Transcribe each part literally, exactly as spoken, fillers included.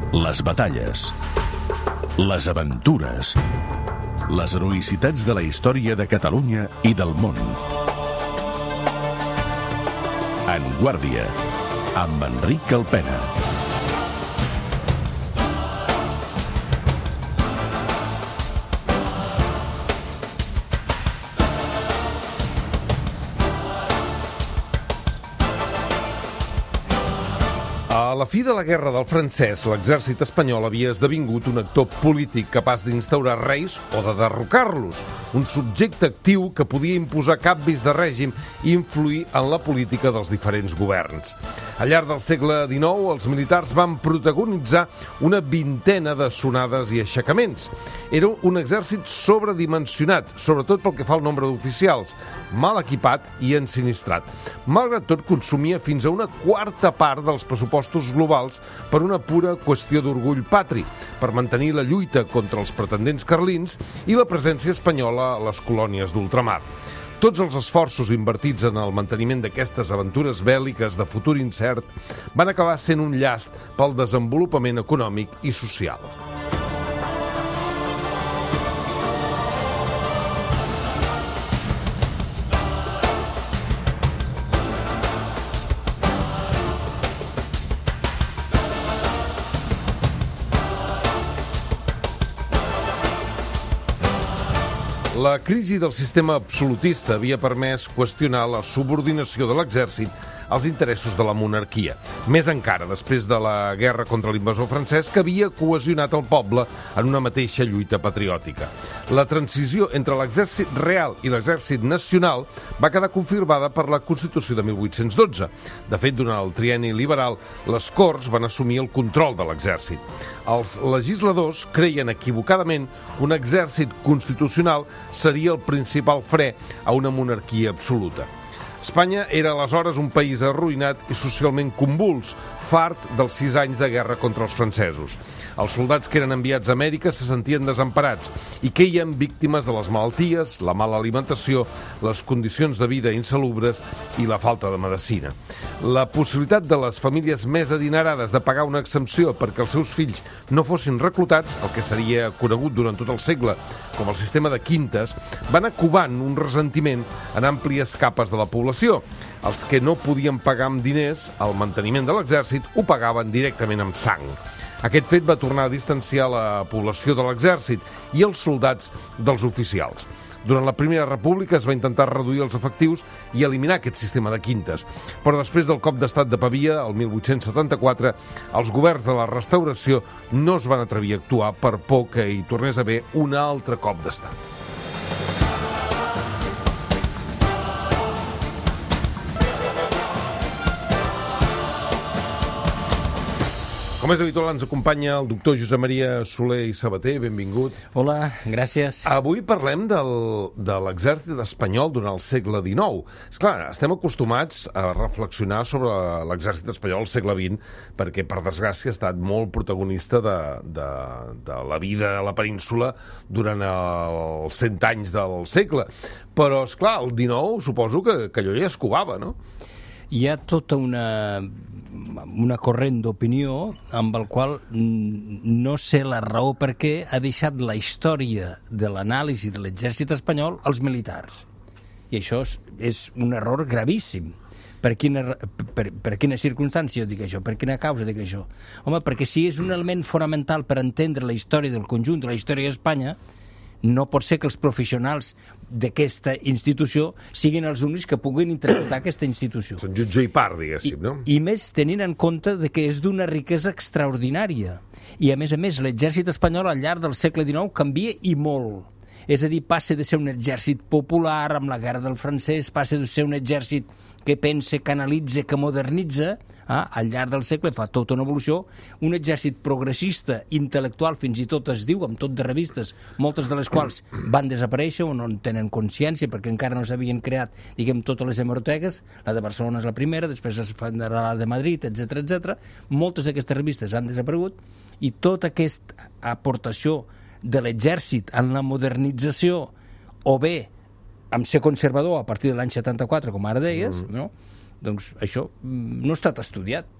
Les batalles, les aventures, les heroïcitats de la història de Catalunya i del món. En Guàrdia, amb Enric Alpena. A la fi de la Guerra del Francès, l'exèrcit espanyol havia esdevingut un actor polític capaç d'instaurar reis o de derrocar-los, un subjecte actiu que podia imposar canvis de règim i influir en la política dels diferents governs. Al llarg del segle dinou, els militars van protagonitzar una vintena de sonades i aixecaments. Era un exèrcit sobredimensionat, sobretot pel que fa al nombre d'oficials, mal equipat i ensinistrat. Malgrat tot, consumia fins a una quarta part dels pressupostos globals per una pura qüestió d'orgull patri, per mantenir la lluita contra els pretendents carlins i la presència espanyola a les colònies d'ultramar. Tots els esforços invertits en el manteniment d'aquestes aventures bèl·liques de futur incert van acabar sent un llast pel desenvolupament econòmic i social. La crisi del sistema absolutista havia permès qüestionar la subordinació de l'exèrcit als interessos de la monarquia. Més encara, després de la guerra contra l'invasor francès, que havia cohesionat el poble en una mateixa lluita patriòtica. La transició entre l'exèrcit real i l'exèrcit nacional va quedar confirmada per la Constitució de mil vuit-cents dotze. De fet, durant el trienni liberal, les Corts van assumir el control de l'exèrcit. Els legisladors creien equivocadament un exèrcit constitucional seria el principal fre a una monarquia absoluta. Espanya era aleshores un país arruïnat i socialment convuls, fart dels sis anys de guerra contra els francesos. Els soldats que eren enviats a Amèrica se sentien desemparats i queien víctimes de les malalties, la mala alimentació, les condicions de vida insalubres i la falta de medicina. La possibilitat de les famílies més adinerades de pagar una exempció perquè els seus fills no fossin reclutats, el que seria conegut durant tot el segle com el sistema de quintes, van acubant un ressentiment en àmplies capes de la població. Els que no podien pagar amb diners el manteniment de l'exèrcit ho pagaven directament amb sang. Aquest fet va tornar a distanciar la població de l'exèrcit i els soldats dels oficials. Durant la Primera República es va intentar reduir els efectius i eliminar aquest sistema de quintes. Però després del cop d'estat de Pavia, el mil vuit-cents setanta-quatre, els governs de la Restauració no es van atrevir a actuar per por que hi tornés a haver un altre cop d'estat. Com és habitual, ens acompanya el doctor Josep Maria Soler i Sabater. Benvingut. Hola, gràcies. Avui parlem del, de l'exèrcit espanyol durant el segle dinou. Esclar, estem acostumats a reflexionar sobre l'exèrcit espanyol al segle vint, perquè, per desgràcia, ha estat molt protagonista de, de, de la vida a la península durant els cent anys del segle. Però, esclar, el dinou suposo que, que allò ja es covava, no? Hi ha tota una, una corrent d'opinió amb el qual no sé la raó per què ha deixat la història de l'anàlisi de l'exèrcit espanyol als militars. I això és, és un error gravíssim. Per quina, per, per quina circumstància dic això? Per quina causa dic això? Home, perquè si és un element fonamental per entendre la història del conjunt de la història d'Espanya, no pot ser que els professionals d'aquesta institució siguin els únics que puguin interpretar aquesta institució. Són jutge i part, diguéssim, no? I, i més tenint en compte de que és d'una riquesa extraordinària. I, a més a més, l'exèrcit espanyol al llarg del segle dinou canvia i molt. És a dir, passa de ser un exèrcit popular amb la guerra del francès, passa de ser un exèrcit que pensa, que analitza, que modernitza, ah, al llarg del segle fa tota una evolució, un exèrcit progressista, intel·lectual, fins i tot es diu, amb tot de revistes, moltes de les quals van desaparèixer o no en tenen consciència perquè encara no s'havien creat, diguem, totes les hemeroteques, la de Barcelona és la primera, després es fa la de Madrid, etcètera, etcètera. Moltes d'aquestes revistes han desaparegut i tota aquesta aportació de l'exèrcit en la modernització o bé amb ser conservador a partir de l'any setanta-quatre, com ara deies, mm. no? Doncs això no ha estat estudiat.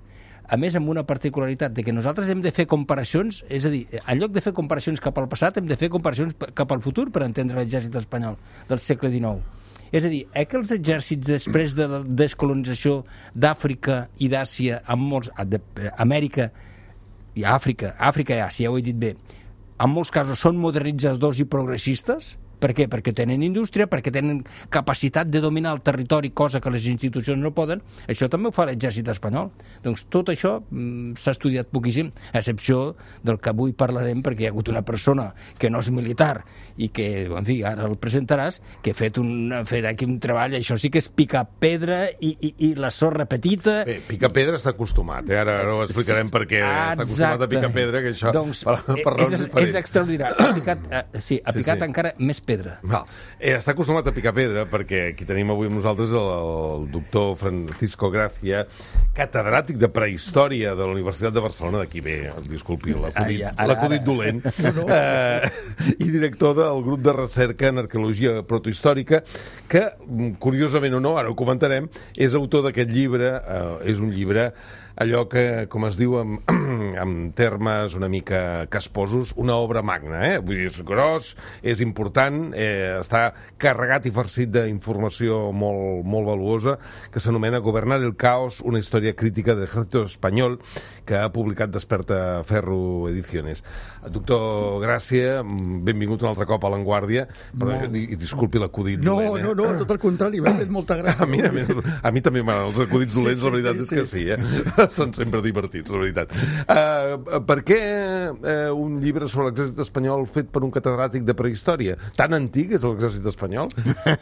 a més amb una particularitat de que nosaltres hem de fer comparacions, és a dir, en lloc de fer comparacions cap al passat, hem de fer comparacions cap al futur per entendre l'exèrcit espanyol del segle dinou. És a dir, eh que els exèrcits després de la descolonització d'Àfrica i d'Àsia, amb molts, d'Amèrica i Àfrica, Àfrica i Àsia, ja ho he dit bé, en molts casos són modernitzadors i progressistes. Per què? Perquè tenen indústria, perquè tenen capacitat de dominar el territori, cosa que les institucions no poden. Això també ho fa l'exèrcit espanyol. Doncs tot això mm, s'ha estudiat poquíssim, a excepció del que avui parlarem, perquè hi ha hagut una persona que no és militar i que, en fi, ara el presentaràs, que ha fet, un, ha fet aquí un treball, això sí que és picar pedra i, i, i la sorra petita. Bé, picar pedra està acostumat, eh? ara, ara ho explicarem perquè està acostumat a picar pedra, que això doncs, per, per raons és, diferents. És extraordinari. Ha picat, eh, sí, ha picat sí, sí. encara més pedra. Val. Eh, està acostumat a picar pedra perquè aquí tenim avui amb nosaltres el, el doctor Francisco Gracia, catedràtic de prehistòria de la Universitat de Barcelona, d'aquí bé, disculpi, l'acudit ah, ja, dolent, no. eh, i director del grup de recerca en arqueologia protohistòrica, que, curiosament o no, ara ho comentarem, és autor d'aquest llibre, eh, és un llibre allò que, com es diu en, en termes una mica casposos, una obra magna, eh? Vull dir, és gros, és important, eh, està carregat i farcit d'informació molt, molt valuosa, que s'anomena Gobernar el caos, una història crítica del ejército espanyol, que ha publicat Desperta Ferro Ediciones. Doctor Gràcia, benvingut un altre cop a l'Avantguàrdia, però no. i, i disculpi l'acudit no, dolent. Eh? No, no, tot el contrari, m'ha fet molta gràcia. A mi, a mi, a mi també m'agraden els acudits dolents, sí, sí, la veritat sí, és que sí, sí eh? Són sempre divertits, la veritat. Uh, per què uh, un llibre sobre l'exèrcit espanyol fet per un catedràtic de prehistòria? Tan antic és l'exèrcit espanyol?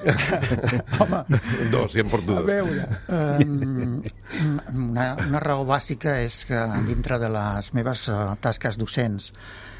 Home... Dos, ja em porto dos. A veure, um, una, una raó bàsica és que dintre de les meves uh, tasques docents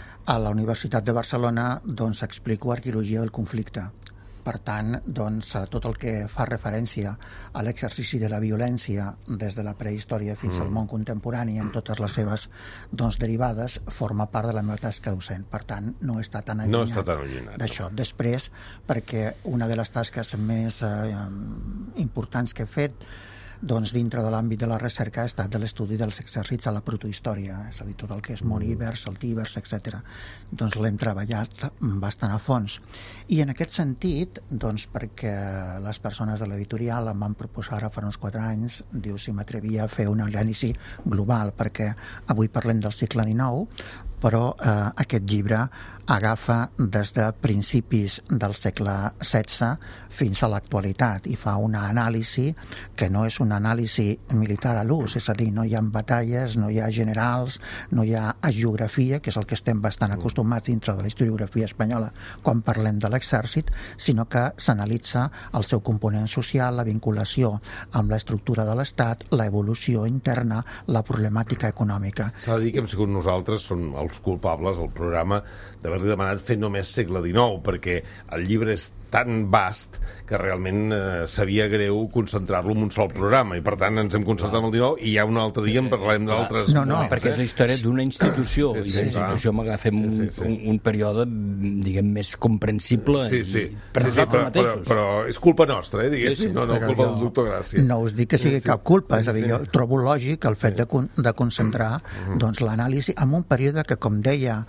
a la Universitat de Barcelona doncs explico arqueologia del conflicte. Per tant, doncs, tot el que fa referència a l'exercici de la violència des de la prehistòria fins mm. al món contemporani en totes les seves doncs, derivades forma part de la meva tasca docent. Per tant, no està tan allunyat, no està tan allunyat d'això. Després, perquè una de les tasques més eh, importants que he fet doncs dintre de l'àmbit de la recerca ha estat de l'estudi dels exèrcits a la protohistòria, és a dir, tot el que és morívers, saltívers, etcètera. Doncs l'hem treballat bastant a fons. I en aquest sentit, doncs perquè les persones de l'editorial em van proposar ara fa uns quatre anys, diu si m'atrevia a fer una anàlisi global, perquè avui parlem del segle dinou, però eh, aquest llibre agafa des de principis del segle setze fins a l'actualitat i fa una anàlisi que no és una anàlisi militar a l'ús, és a dir, no hi ha batalles, no hi ha generals, no hi ha geografia, que és el que estem bastant acostumats dintre de la historiografia espanyola quan parlem de l'exèrcit, sinó que s'analitza el seu component social, la vinculació amb l'estructura de l'Estat, l'evolució interna, la problemàtica econòmica. S'ha de dir que hem sigut nosaltres, som els culpables, el programa, d'haver-li demanat fer només segle dinou, perquè el llibre és tan vast que realment eh, sabia greu concentrar-lo en un sol programa i per tant ens hem concentrat en el dinou i ja un altre dia en parlarem d'altres no, no, moments, perquè és la història d'una institució sí, sí, i la institució m'agafem un, sí, sí. un, un període diguem més comprensible sí, sí. i, per sí, sí, però, però, però és culpa nostra, eh, diguéssim, sí, sí, no, no culpa jo, del doctor Gràcia. No us dic que sigui sí, sí. cap culpa, és a dir, sí. jo trobo lògic el fet de, con de concentrar doncs, l'anàlisi en un període que, com deia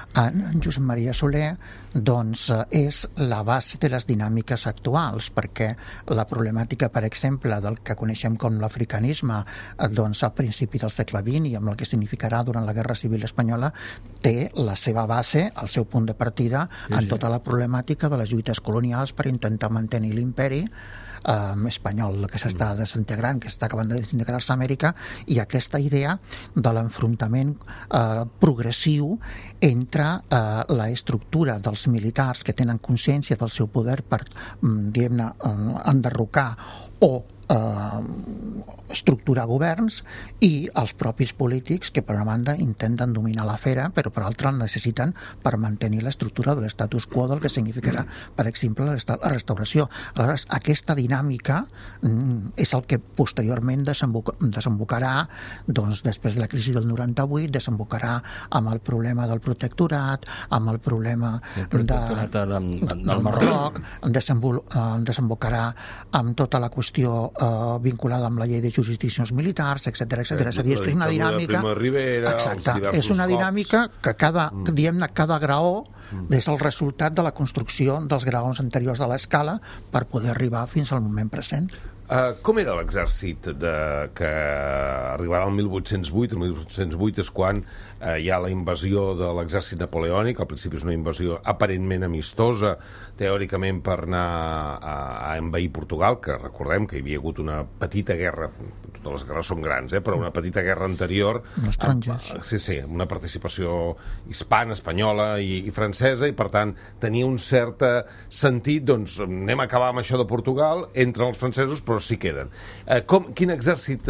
en Josep Maria Soler, doncs és la base de les dinàmiques actuals, perquè la problemàtica, per exemple, del que coneixem com l'africanisme, doncs al principi del segle vint i amb el que significarà durant la Guerra Civil Espanyola, té la seva base, el seu punt de partida, sí, en sí. tota la problemàtica de les lluites colonials per intentar mantenir l'imperi eh, espanyol, que s'està desintegrant, que està acabant de desintegrar-se a Amèrica, i aquesta idea de l'enfrontament eh, progressiu entre eh, la estructura dels militars que tenen consciència del seu poder per, diguem-ne, enderrocar o eh, estructurar governs, i els propis polítics que per una banda intenten dominar l'esfera però per altra el necessiten per mantenir l'estructura de l'estatus quo del que significarà, per exemple, la restauració. Aleshores, aquesta dinàmica mm, és el que posteriorment desemboc desembocarà, doncs, després de la crisi del noranta-vuit, desembocarà amb el problema del protectorat, amb el problema el protectorat de, del, del Marroc, desembocarà amb tota la qüestió eh, vinculada amb la llei de jurisdiccions militars, etcètera, etcètera. És a dir, és que és una dinàmica... Rivera, exacte, és una dinàmica que cada, mm. diguem-ne, cada graó mm. és el resultat de la construcció dels graons anteriors de l'escala per poder arribar fins al moment present. Uh, com era l'exèrcit de... que arribarà al mil vuit-cents vuit? El mil vuit-cents vuit és quan uh, hi ha la invasió de l'exèrcit napoleònic. Al principi és una invasió aparentment amistosa, teòricament per anar a, a envair Portugal, que recordem que hi havia hagut una petita guerra, totes les guerres són grans, eh, però una petita guerra anterior... Estrangers. Amb, sí, sí, una participació hispana, espanyola i, i francesa, i per tant tenia un cert sentit, doncs anem a acabar amb això de Portugal, entren els francesos, però s'hi queden. Eh, com, quin exèrcit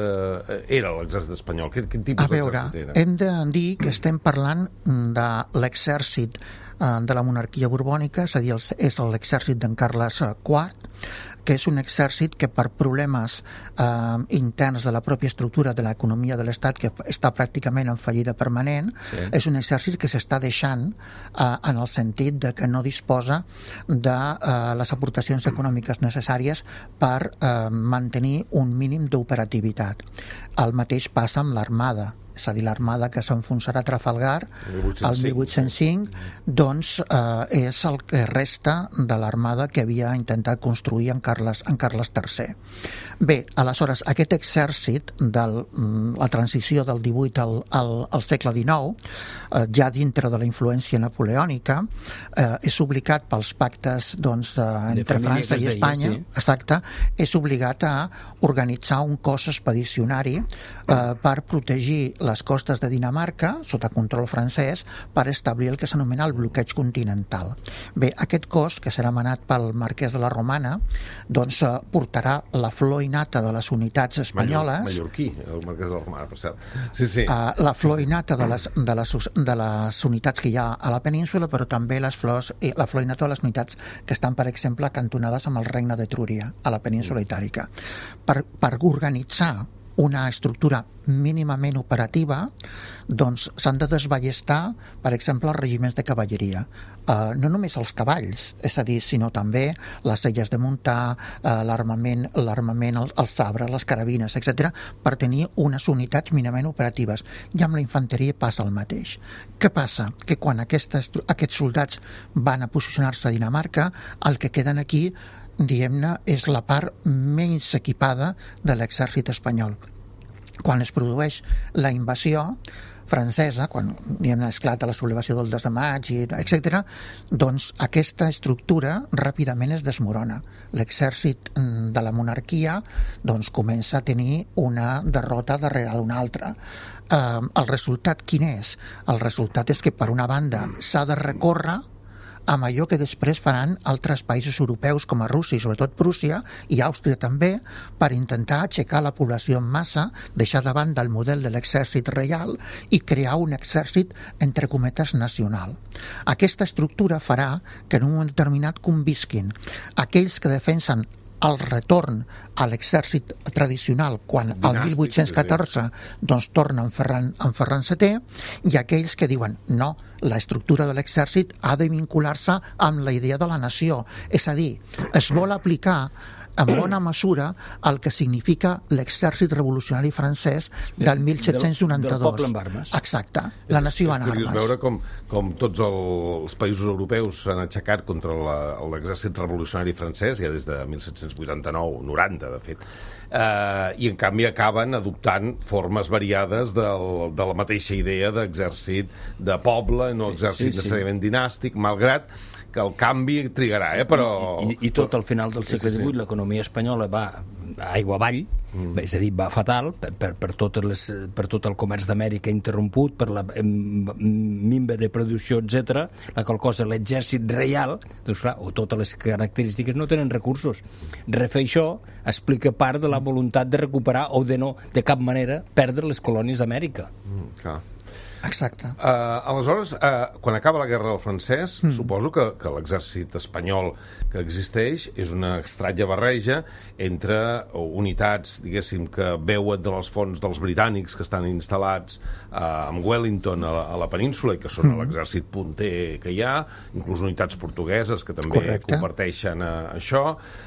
eh, era l'exèrcit espanyol? Quin, quin tipus d'exèrcit era? A veure, hem de dir que estem parlant de l'exèrcit eh, de la monarquia borbònica, és a dir, és l'exèrcit d'en Carles quart, que és un exèrcit que per problemes eh, interns de la pròpia estructura de l'economia de l'Estat, que està pràcticament en fallida permanent, sí. És un exèrcit que s'està deixant eh, en el sentit de que no disposa de eh, les aportacions econòmiques necessàries per eh, mantenir un mínim d'operativitat. El mateix passa amb l'Armada, és a dir, l'Armada que s'enfonsarà a Trafalgar el mil vuit-cents cinc, doncs eh, és el que resta de l'Armada que havia intentat construir en Carles, en Carles tercer. Bé, aleshores, aquest exèrcit de la transició del divuit al, al, al segle dinou, eh, ja dintre de la influència napoleònica, eh, és obligat pels pactes doncs, eh, entre França i Espanya, deia, sí. Exacte, és obligat a organitzar un cos expedicionari eh, per protegir les costes de Dinamarca, sota control francès, per establir el que s'anomena el bloqueig continental. Bé, aquest cos, que serà manat pel marquès de la Romana, doncs eh, portarà la flor innata de les unitats espanyoles... Mallorquí, el marquès de la Romana, per cert. Sí, sí. Uh, la flor innata de les, de, les, de les unitats que hi ha a la península, però també les flors, la flor innata de les unitats que estan, per exemple, cantonades amb el regne d'Etrúria, a la península itàlica. Per, per organitzar una estructura mínimament operativa, doncs s'han de desballestar, per exemple, els regiments de cavalleria. Uh, no només els cavalls, és a dir, sinó també les selles de muntar, uh, l'armament, l'armament, el, els sabres, les carabines, etcètera, per tenir unes unitats mínimament operatives. I amb la infanteria passa el mateix. Què passa? Que quan aquestes, aquests soldats van a posicionar-se a Dinamarca, el que queden aquí, diguem-ne, és la part menys equipada de l'exèrcit espanyol. Quan es produeix la invasió francesa, quan diguem-ne esclata la sublevació del dos de maig, etcètera, doncs aquesta estructura ràpidament es desmorona. L'exèrcit de la monarquia doncs comença a tenir una derrota darrere d'una altra. Eh, el resultat quin és? El resultat és que per una banda s'ha de recórrer amb allò que després faran altres països europeus com a Rússia i sobretot Prússia i Àustria també, per intentar aixecar la població en massa, deixar de banda el model de l'exèrcit reial i crear un exèrcit entre cometes nacional. Aquesta estructura farà que en un moment determinat convisquin aquells que defensen el retorn a l'exèrcit tradicional quan al mil vuit-cents catorze doncs torna en Ferran, en Ferran setè, i aquells que diuen no, l'estructura de l'exèrcit ha de vincular-se amb la idea de la nació, és a dir, es vol aplicar en bona mesura el que significa l'exèrcit revolucionari francès del disset noranta-dos. Del poble amb armes. Exacte, la nació en armes. És curiós veure com, com tots els països europeus s'han aixecat contra l'exèrcit revolucionari francès, ja des de disset vuitanta-nou noranta, de fet, eh, i en canvi acaben adoptant formes variades del, de la mateixa idea d'exèrcit de poble, no exèrcit sí, sí. necessàriament dinàstic, malgrat que el canvi trigarà, eh? Però... I, i, i tot al final del segle divuit sí, sí. l'economia espanyola va aigua avall, mm. és a dir, va fatal per, per, per, totes les, per tot el comerç d'Amèrica interromput, per la minva de producció, etcètera. La qual cosa, l'exèrcit reial, doncs clar, o totes les característiques no tenen recursos. Refer això explica part de la voluntat de recuperar o de no, de cap manera, perdre les colònies d'Amèrica. Mm, clar. Exacte. Uh, aleshores, uh, quan acaba la Guerra del Francès, mm. suposo que, que l'exèrcit espanyol que existeix és una estranya barreja entre unitats, diguéssim, que veuen de les fonts dels britànics que estan instal·lats uh, en Wellington a la, a la península i que són mm. l'exèrcit punter que hi ha, inclús unitats portugueses que també Correcte. comparteixen uh, això,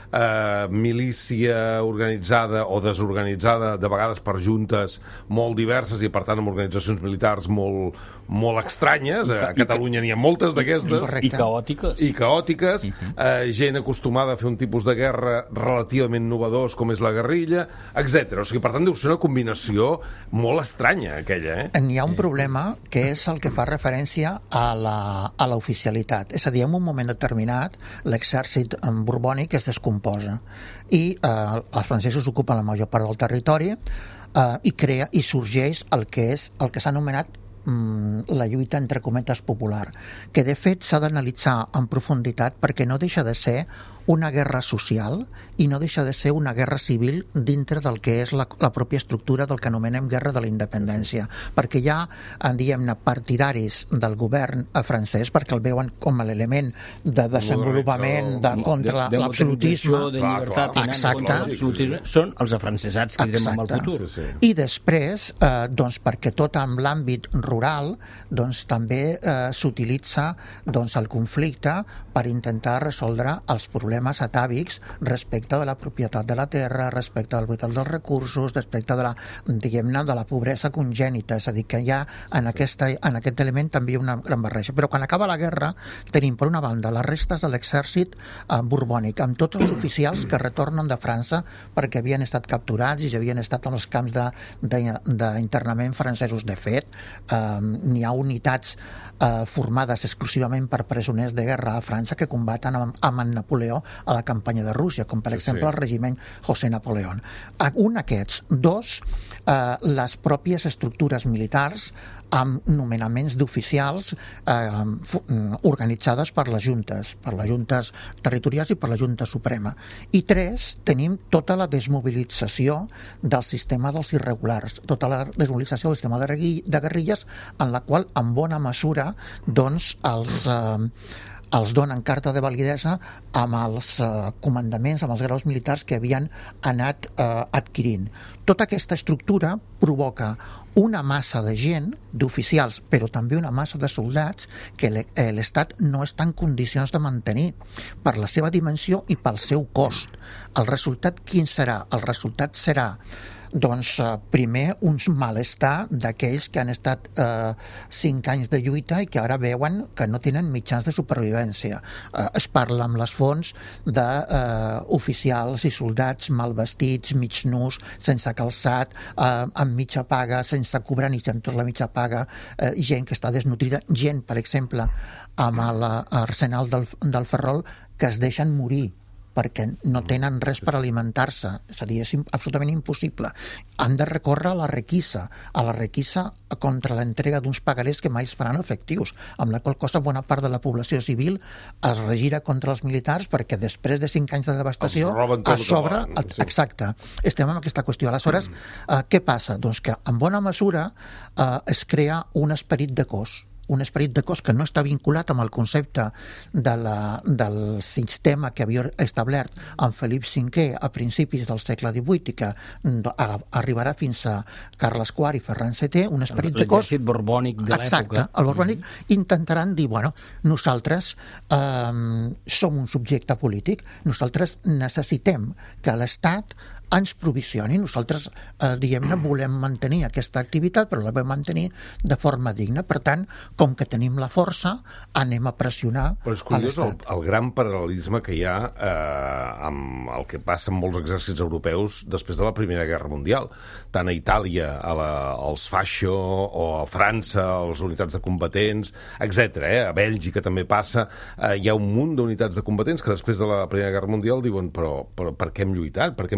uh, milícia organitzada o desorganitzada, de vegades per juntes molt diverses i per tant amb organitzacions militars molt, molt estranyes. A Catalunya n'hi ha moltes d'aquestes. I caòtiques. I caòtiques. Uh-huh. eh, gent acostumada a fer un tipus de guerra relativament novedós com és la guerrilla, etcètera. O sigui, per tant, deu ser una combinació molt estranya, aquella, eh? N'hi ha un problema que és el que fa referència a la, a l'oficialitat. És a dir, en un moment determinat, l'exèrcit borbònic es descomposa i eh, els francesos ocupen la major part del territori eh, i crea i sorgeix el que és el que s'ha anomenat la lluita entre cometes popular, que de fet s'ha d'analitzar en profunditat perquè no deixa de ser una guerra social i no deixa de ser una guerra civil dintre del que és la, la pròpia estructura del que anomenem guerra de la independència, perquè hi ha, diguem-ne, partidaris del govern francès perquè el veuen com a l'element de desenvolupament de, contra de, de l'absolutisme, de llibertat, exacte, l'absolutisme, són els afrancesats que direm en el futur. Sí, sí. I després, eh, doncs, perquè tot en l'àmbit rural, doncs també eh, s'utilitza doncs, el conflicte per intentar resoldre els problemes atàvics respecte de la propietat de la terra, respecte del brutal dels recursos, respecte de la, diguem-ne, de la pobresa congènita, és a dir, que hi ha en, aquesta, en aquest element també una gran barreja. Però quan acaba la guerra tenim per una banda les restes de l'exèrcit eh, borbònic, amb tots els oficials que retornen de França perquè havien estat capturats i havien estat en els camps d'internament francesos. De fet, eh, n'hi ha unitats eh, formades exclusivament per presoners de guerra a França que combaten amb, amb en Napoleó a la campanya de Rússia, com per sí, exemple sí. el regiment José Napoleón. Un d'aquests, dos, eh, les pròpies estructures militars amb nomenaments d'oficials eh, organitzades per les juntes, per les juntes territorials i per la Junta Suprema. I tres, tenim tota la desmobilització del sistema dels irregulars, tota la desmobilització del sistema de guerrilles, en la qual, en bona mesura, doncs, els... Eh, els donen carta de validesa amb els eh, comandaments, amb els graus militars que havien anat eh, adquirint. Tota aquesta estructura provoca una massa de gent, d'oficials, però també una massa de soldats que l'Estat no està en condicions de mantenir per la seva dimensió i pel seu cost. El resultat quin serà? El resultat serà doncs primer uns malestar d'aquells que han estat eh, cinc anys de lluita i que ara veuen que no tenen mitjans de supervivència. Eh, es parla amb les fonts d'oficials eh, i soldats mal vestits, mig nus, sense calçat, eh, amb mitja paga, sense cobrar ni tot la mitja paga, eh, gent que està desnutrida, gent, per exemple, amb l'arsenal del, del Ferrol, que es deixen morir perquè no tenen res per alimentar-se. És a dir, és absolutament impossible. Han de recórrer a la requisa, a la requisa contra l'entrega d'uns pagarés que mai es faran efectius, amb la qual cosa bona part de la població civil es regira contra els militars perquè després de cinc anys de devastació a sobre... Sí. Exacte. Estem en aquesta qüestió. Aleshores, mm. eh, què passa? Doncs que en bona mesura eh, es crea un esperit de cos, un esperit de cos que no està vinculat amb el concepte de la, del sistema que havia establert en Felip cinquè a principis del segle divuit i que arribarà fins a Carles quart i Ferran setè, un esperit de cos... L'exèrcit borbònic de l'època. Exacte, el borbònic. Mm-hmm. Intentaran dir, bueno, nosaltres eh, som un subjecte polític, nosaltres necessitem que l'Estat ens provisioni. Nosaltres, eh, diguem-ne, volem mantenir aquesta activitat, però la volem mantenir de forma digna. Per tant, com que tenim la força, anem a pressionar però és curiós el, el gran paral·lelisme que hi ha eh, amb el que passa amb molts exèrcits europeus després de la Primera Guerra Mundial. Tant a Itàlia, a la, als Fascio, o a França, a les unitats de combatents, etcètera. Eh? A Bèlgica també passa. Eh, hi ha un munt d'unitats de combatents que després de la Primera Guerra Mundial diuen però, però per què hem lluitat? Per què hem perdut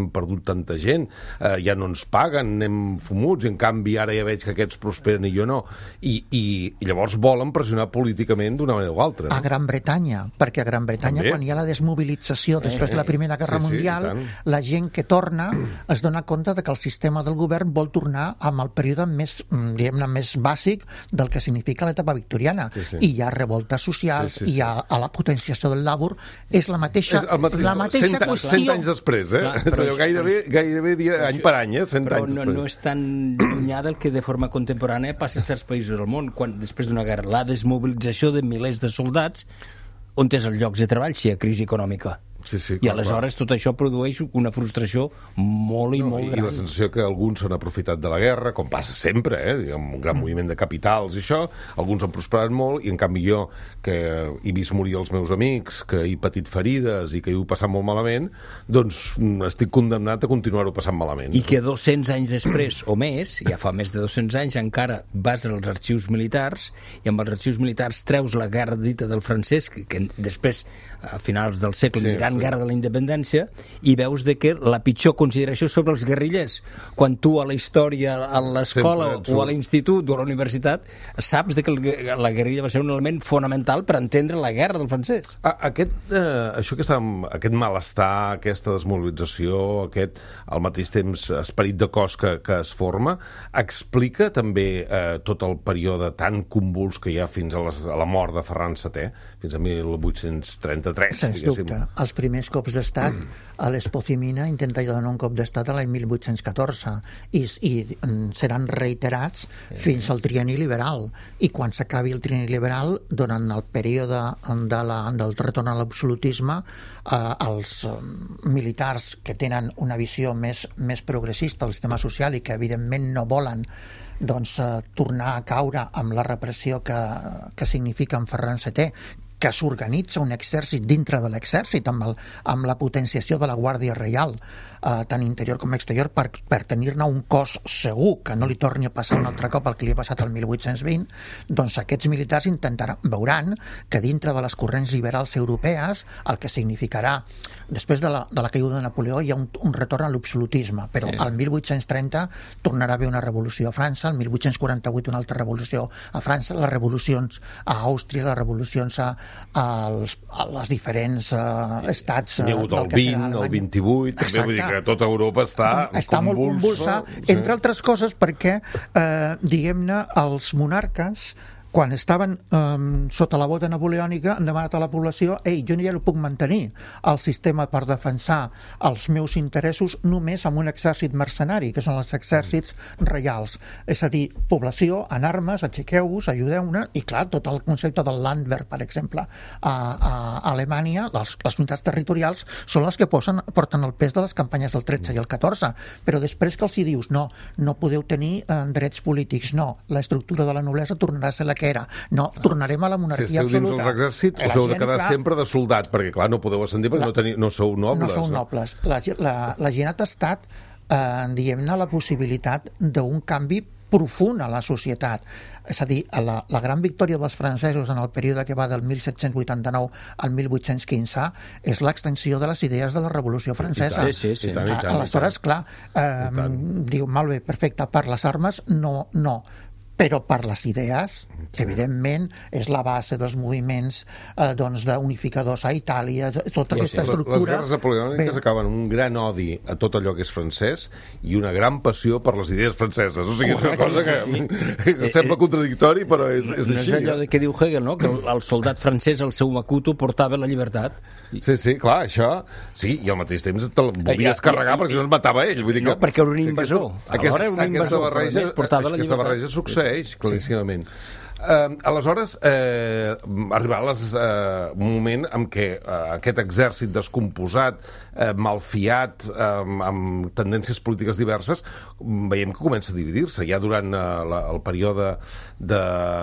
tanta gent, eh, ja no ens paguen, anem fumuts, i en canvi ara ja veig que aquests prosperen i jo no. I, i, i llavors volen pressionar políticament d'una manera o altra. No? A Gran Bretanya, perquè a Gran Bretanya, també, quan hi ha la desmobilització després eh, de la Primera Guerra sí, Mundial, sí, la gent que torna es dona compte de que el sistema del govern vol tornar amb el període més, diguem-ne, més bàsic del que significa l'etapa victoriana. Sí, sí. I hi ha revoltes socials, sí, sí, sí. i hi ha a la potenciació del labor, és la mateixa, és mateix, la mateixa cent, qüestió. Cent anys després, eh? Clar, però és, gairebé, gairebé dia, any per any, eh? Cent però anys no, després. no és tan llunyà del que de forma contemporània passa a certs països del món, quan després d'una guerra, la desmobilització de milers de soldats, on és els llocs de treball si hi ha crisi econòmica? Sí, sí, I aleshores tot això produeix una frustració molt i no, molt i gran. I la sensació que alguns s'han aprofitat de la guerra, com passa sempre, eh? Amb un gran mm. moviment de capitals i això, alguns han prosperat molt, i en canvi jo, que he vist morir els meus amics, que he patit ferides i que he passat molt malament, doncs estic condemnat a continuar-ho passant malament. I que dos-cents anys després, o més, ja fa més de dos-cents anys, encara vas als arxius militars, i amb els arxius militars treus la guerra dita del francès, que, que després, a finals del segle, sí, gran sí. guerra de la independència, i veus de que la pitjor consideració sobre els guerrillers, quan tu a la història, a l'escola o a l'institut o a la universitat, saps de que la guerrilla va ser un element fonamental per entendre la guerra del francès. Aquest, eh, això que estàvem, aquest malestar, aquesta desmobilització, aquest, al mateix temps, esperit de cos que, que es forma, explica també eh, tot el període tan convuls que hi ha fins a, les, a la mort de Ferran setè, fins a mil vuit-cents trenta-tres. Sens dubte. Els primers cops d'estat, a l'Espocimina intenta donar un cop d'estat a l'any mil vuit-cents catorze i, i seran reiterats fins al trienni liberal. I quan s'acabi el trienni liberal, durant el període de la, del retorn a l'absolutisme, eh, els militars que tenen una visió més, més progressista del sistema social i que evidentment no volen doncs, eh, tornar a caure amb la repressió que, que significa en Ferran setè, que s'organitza un exèrcit dintre de l'exèrcit amb, el, amb la potenciació de la Guàrdia Reial, eh, tant interior com exterior, per, per tenir-ne un cos segur, que no li torni a passar un altre cop el que li ha passat al mil vuit-cents vint, doncs aquests militars intentaran, veuran que dintre de les corrents liberals europees, el que significarà, després de la, de la caiguda de Napoleó, hi ha un, un retorn a l'absolutisme, però sí. al mil vuit-cents trenta tornarà a haver una revolució a França, al mil vuit-cents quaranta-vuit una altra revolució a França, les revolucions a Àustria, les revolucions a als, a les diferents uh, estats uh, del el vint, el vint-i-vuit, també vull dir que tota Europa està, està molt convulsa, sí. entre altres coses perquè, eh, diguem-ne, els monarques, quan estaven um, sota la bota napoleònica, han demanat a la població: ei, jo ja no puc mantenir el sistema per defensar els meus interessos només amb un exèrcit mercenari, que són els exèrcits reials. És a dir, població, en armes, aixequeu-vos, ajudeu-ne, i clar, tot el concepte del Landwehr, per exemple, a, a Alemanya, les, les unitats territorials són les que posen, porten el pes de les campanyes del tretze i el catorze, però després que els hi dius, no, no podeu tenir eh, drets polítics, no, l'estructura de la noblesa tornarà a ser la que era. No, tornarem a la monarquia absoluta. Si esteu dins l'exèrcit, us heu de quedar clar, sempre de soldat, perquè clar, no podeu ascendir perquè la, no, teniu, no sou nobles. No sou nobles. La, la, la gent ha tastat, eh, diguem-ne, la possibilitat d'un canvi profund a la societat. És a dir, la, la gran victòria dels francesos en el període que va del mil set-cents vuitanta-nou al mil vuit-cents quinze és l'extensió de les idees de la Revolució Francesa. Sí, sí, sí. I tant, i tant, aleshores, clar, eh, diu, molt bé, perfecte, per les armes, no, no. Però per les idees, sí. evidentment, és la base dels moviments eh, doncs, d'unificadors a Itàlia, tota aquesta estructura. Les guerres napoleòniques acaben un gran odi a tot allò que és francès i una gran passió per les idees franceses. O sigui, correcte, és una cosa que, sí. que sembla contradictori, però és, és no així. No és allò que diu Hegel, no? Que el soldat francès, el seu Makuto, portava la llibertat. Sí, sí, clar, això... Sí, i al mateix temps te'l volies carregar perquè si no et matava ell. Vull dir no, que, perquè era un invasor. Aquesta, era un invasor, barreja, però a més portava la aquesta llibertat. barreja succeeix, claríssimament. Sí. Uh, aleshores, eh, arribar a les, uh, un moment en què uh, aquest exèrcit descomposat, uh, malfiat, uh, amb tendències polítiques diverses, veiem que comença a dividir-se. Ja durant uh, la, el període de,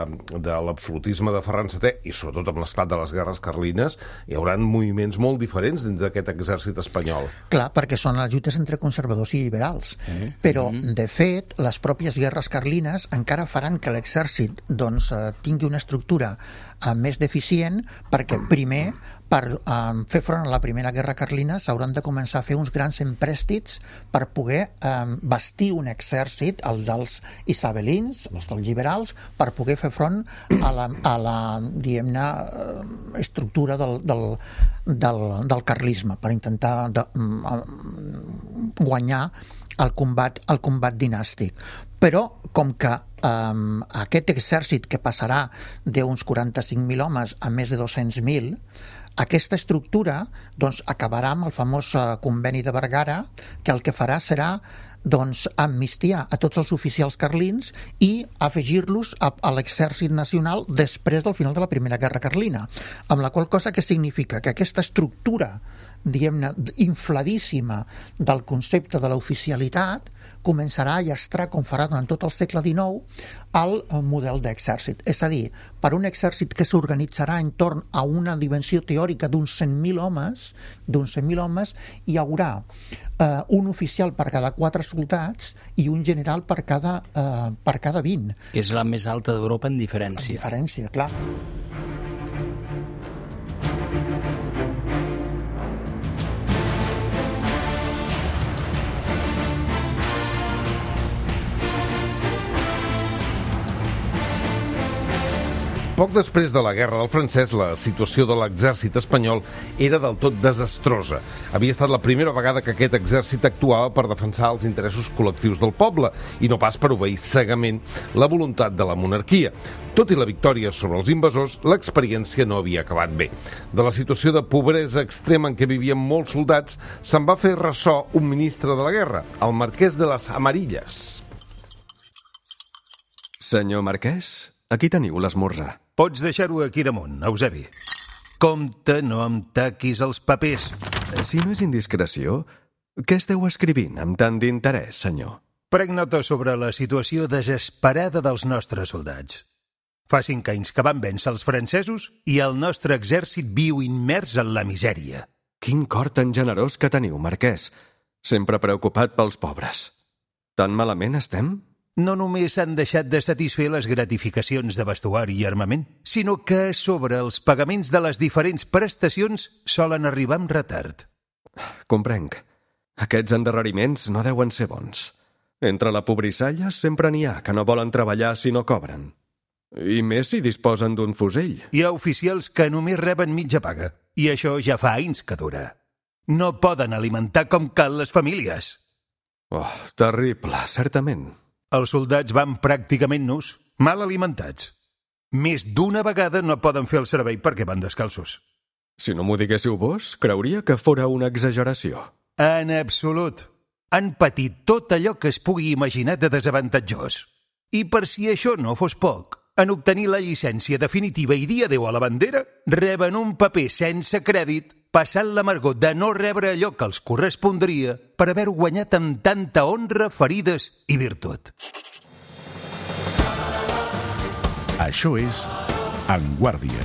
de l'absolutisme de Ferran setè, i sobretot amb l'esclat de les guerres carlines, hi haurà moviments molt diferents dins d'aquest exèrcit espanyol. Clar, perquè són les lluites entre conservadors i liberals. Mm. Però, mm. de fet, les pròpies guerres carlines encara faran que l'exèrcit, doncs, tingui una estructura uh, més deficient, perquè primer per eh, fer front a la Primera Guerra Carlina s'hauran de començar a fer uns grans emprèstits per poder eh, bastir un exèrcit, els dels isabelins, els dels liberals, per poder fer front a la, a la diguem-ne, estructura del, del, del, del carlisme, per intentar de, guanyar el combat, el combat dinàstic. Però, com que um, aquest exèrcit que passarà d'uns quaranta-cinc mil homes a més de dos-cents mil, aquesta estructura doncs, acabarà amb el famós uh, conveni de Vergara, que el que farà serà doncs, amnistiar a tots els oficials carlins i afegir-los a, a l'exèrcit nacional després del final de la Primera Guerra Carlina. Amb la qual cosa que significa que aquesta estructura, diguem-ne, infladíssima del concepte de l'oficialitat començarà a llastrar, com farà durant tot el segle dinou, el model d'exèrcit. És a dir, per un exèrcit que s'organitzarà entorn a una dimensió teòrica d'uns cent mil homes, d'uns cent mil homes, hi haurà eh, un oficial per cada quatre soldats i un general per cada, eh, per cada vint. Que és la més alta d'Europa en diferència. En diferència, clar. Poc després de la Guerra del Francès, la situació de l'exèrcit espanyol era del tot desastrosa. Havia estat la primera vegada que aquest exèrcit actuava per defensar els interessos col·lectius del poble i no pas per obeir cegament la voluntat de la monarquia. Tot i la victòria sobre els invasors, l'experiència no havia acabat bé. De la situació de pobresa extrema en què vivien molts soldats, se'n va fer ressò un ministre de la guerra, el marquès de les Amarilles. Senyor marquès, aquí teniu l'esmorzar. Pots deixar-ho aquí damunt, Eusebi. Compte, no em taquis els papers. Si no és indiscreció, què esteu escrivint amb tant d'interès, senyor? Prenc nota sobre la situació desesperada dels nostres soldats. Fa cinc anys que van vèncer els francesos i el nostre exèrcit viu immers en la misèria. Quin cor tan generós que teniu, marquès. Sempre preocupat pels pobres. Tan malament estem? No només s'han deixat de satisfer les gratificacions de vestuari i armament, sinó que a sobre els pagaments de les diferents prestacions solen arribar amb retard. Comprenc. Aquests endarreriments no deuen ser bons. Entre la pobrissalla sempre n'hi ha que no volen treballar si no cobren. I més si disposen d'un fusell. Hi ha oficials que només reben mitja paga, i això ja fa anys que dura. No poden alimentar com cal les famílies. Oh, terrible, certament. Els soldats van pràcticament nus, mal alimentats. Més d'una vegada no poden fer el servei perquè van descalços. Si no m'ho diguéssiu vos, creuria que fora una exageració. En absolut. Han patit tot allò que es pugui imaginar de desavantatjós. I per si això no fos poc, en obtenir la llicència definitiva i dia deu a la bandera, reben un paper sense crèdit passant l'amargor de no rebre allò que els correspondria per haver-ho guanyat amb tanta honra, ferides i virtut. Això és En Guàrdia.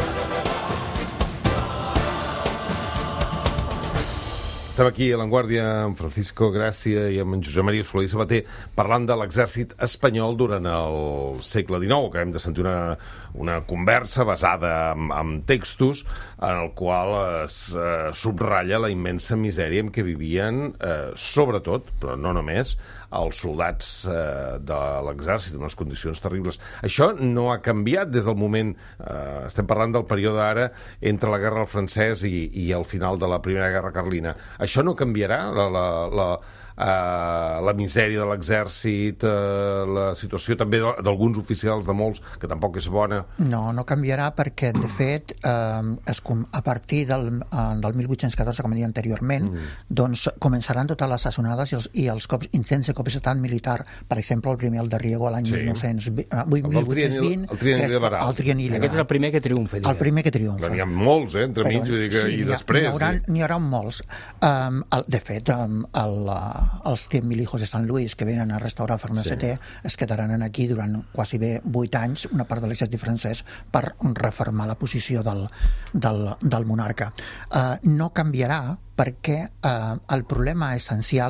Estem aquí a l'Enguàrdia amb Francisco Gràcia i amb en Josep Maria Soler i Sabater parlant de l'exèrcit espanyol durant el segle dinou. Acabem de sentir una, una conversa basada en, en textos en el qual es eh, subratlla la immensa misèria en què vivien, eh, sobretot, però no només, els soldats eh, de l'exèrcit en unes condicions terribles. Això no ha canviat des del moment, eh, estem parlant del període ara entre la Guerra del Francès i, i el final de la Primera Guerra Carlina. Això no canviarà? La, la, la, uh, la misèria de l'exèrcit, uh, la situació també d'alguns oficials, de molts, que tampoc és bona? No, no canviarà perquè, de fet, eh, es, a partir del, eh, del mil vuit-cents catorze, com he dit anteriorment, mm. doncs començaran totes les assassinades i els, i els cops, intents de cop d'estat militar. Per exemple, el primer, el de Riego, l'any sí. mil vuit-cents vint, el trienni liberal. El trienni liberal. Aquest és el primer que triomfa. El primer que triomfa. N'hi ha molts, eh, entremig, vull dir que, sí, i després. N'hi haurà, sí. n'hi haurà molts. Um, el, de fet, um, el, els cent mil hijos de Sant Luis que venen a restaurar Fernández sí. setè es quedaran aquí durant quasi bé vuit anys, una part de l'exèrcit francès, per reformar la posició del, del, del monarca. Uh, no canviarà perquè uh, el problema essencial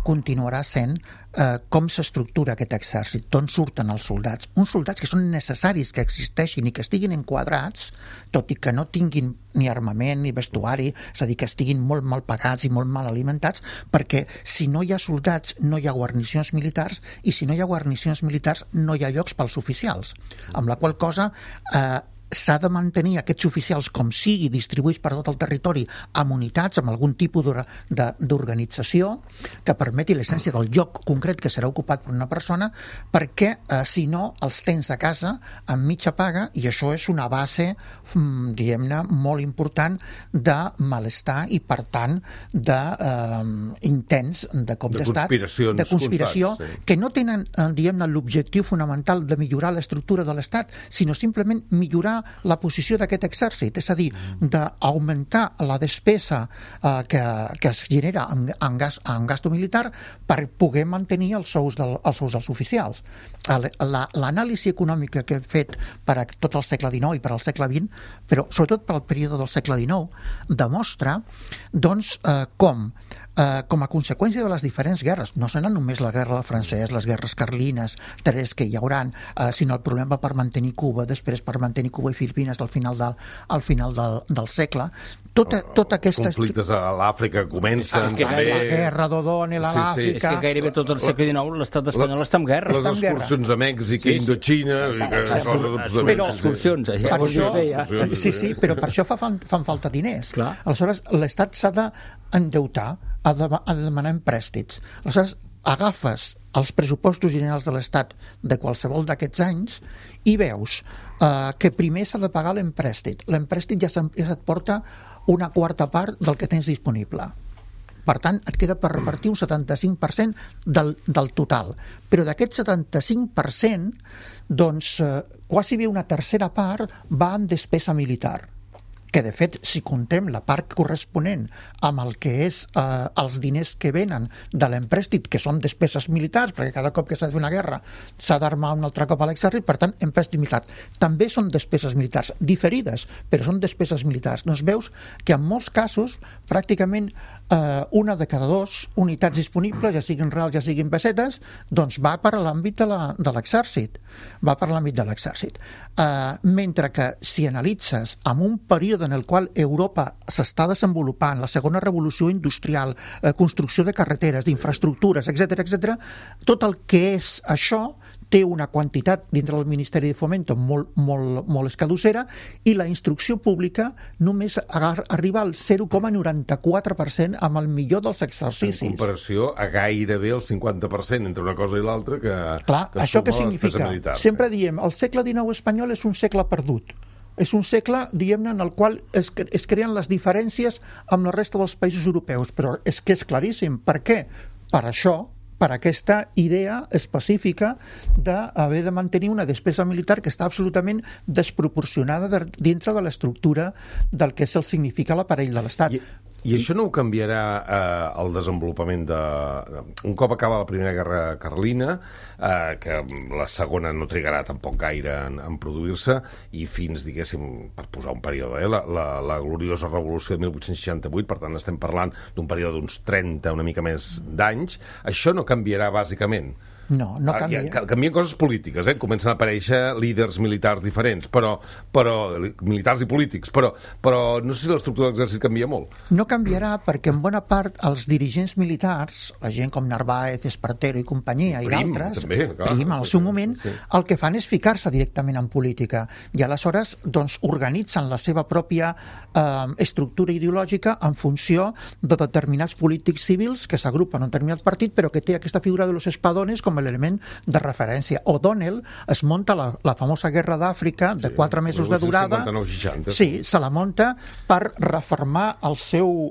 continuarà sent eh, com s'estructura aquest exèrcit, d'on surten els soldats. Uns soldats que són necessaris que existeixin i que estiguin enquadrats, tot i que no tinguin ni armament ni vestuari, és a dir, que estiguin molt mal pagats i molt mal alimentats, perquè si no hi ha soldats no hi ha guarnicions militars, i si no hi ha guarnicions militars no hi ha llocs pels oficials, amb la qual cosa eh, s'ha de mantenir aquests oficials com sigui, distribuïts per tot el territori amb unitats, amb algun tipus d'organització que permeti l'essència del lloc concret que serà ocupat per una persona, perquè eh, si no els tens a casa amb mitja paga, i això és una base mm, diguem-ne molt important de malestar i per tant de eh, intents de cop de d'estat, conspiracions de conspiració constants, sí. que no tenen eh, diguem-ne l'objectiu fonamental de millorar l'estructura de l'Estat, sinó simplement millorar la posició d'aquest exèrcit, és a dir, d'augmentar la despesa eh, que, que es genera en, en, gas, en gasto militar per poder mantenir els sous, del, els sous dels oficials. L'anàlisi econòmica que he fet per a tot el segle dinou i per al segle vint, però sobretot per al període del segle dinou, demostra doncs, eh, com Uh, com a conseqüència de les diferents guerres, no seran només la guerra del francès, les guerres carlines, tres que hi hauran, uh, sinó el problema per mantenir Cuba, després per mantenir Cuba i Filipines al final del, al final del, del segle, tota, tota aquesta... Els conflictes a l'Àfrica comencen, és que també... La guerra d'Odonel a Sí, sí. l'Àfrica... És que gairebé tot el segle dinou l'estat espanyol està en guerra. Les Està en guerra. excursions a Mèxic i Indoxina... i que coses absolutament- Però- excursions, allà. Per això, Excursions, sí, sí, però per això fa, fan, fan falta diners. Clar. Aleshores, l'Estat s'ha d'endeutar, ha de, ha de demanar emprèstits. Aleshores, agafes els pressupostos generals de l'Estat de qualsevol d'aquests anys i veus eh, que primer s'ha de pagar l'emprèstit. L'emprèstit ja, ja et porta una quarta part del que tens disponible. Per tant, et queda per repartir un setanta-cinc per cent del, del total. Però d'aquest setanta-cinc per cent, doncs, eh, quasi bé una tercera part va en despesa militar, que de fet, si contem la part corresponent amb el que és eh, els diners que venen de l'emprèstit, que són despeses militars, perquè cada cop que s'ha de fer una guerra s'ha d'armar un altre cop a l'exèrcit, per tant, emprèstit militar. També són despeses militars, diferides, però són despeses militars. Doncs veus que en molts casos, pràcticament eh, una de cada dos unitats disponibles, ja siguin reals, ja siguin pessetes, doncs va per a l'àmbit de l'exèrcit. Va per l'àmbit de l'exèrcit. Eh, mentre que si analitzes amb un període en el qual Europa s'està desenvolupant, la segona revolució industrial, eh, construcció de carreteres, d'infraestructures, etcètera, etcètera, tot el que és això té una quantitat dintre del Ministeri de Fomento molt, molt, molt escadussera, i la instrucció pública només arriba al zero coma noranta-quatre per cent amb el millor dels exercicis. En comparació a gairebé el cinquanta per cent entre una cosa i l'altra que... Clar, que això què suma la despesa significa? militar, Sempre sí. diem, el segle dinou espanyol és un segle perdut. És un segle, diguem-ne, en el qual es, es creen les diferències amb la resta dels països europeus, però és que és claríssim. Per què? Per això, per aquesta idea específica d'haver de mantenir una despesa militar que està absolutament desproporcionada de, dintre de l'estructura del que se'l significa l'aparell de l'Estat. I, I això no ho canviarà eh, el desenvolupament de... Un cop acaba la Primera Guerra Carlina, eh, que la segona no trigarà tampoc gaire en, en produir-se, i fins, diguéssim, per posar un període, eh, la, la, la gloriosa revolució de mil vuit-cents seixanta-vuit, per tant estem parlant d'un període d'uns trenta, una mica més d'anys, això no canviarà bàsicament. No, no canvia. Ah, ja, canvien coses polítiques, eh? Comencen a aparèixer líders militars diferents, però, però militars i polítics, però, però no sé si l'estructura de l'exèrcit canvia molt. No canviarà perquè en bona part els dirigents militars, la gent com Narváez, Espartero i companyia i Prim, d'altres, també, clar, Prim al seu moment, sí. el que fan és ficar-se directament en política i aleshores doncs, organitzen la seva pròpia eh, estructura ideològica en funció de determinats polítics civils que s'agrupen en determinats partits, però que té aquesta figura de los espadones com l'element de referència. O'Donnell es munta la, la famosa guerra d'Àfrica de sí, quatre mesos de durada. cinquanta-nou seixanta. Sí, se la munta per reformar el seu,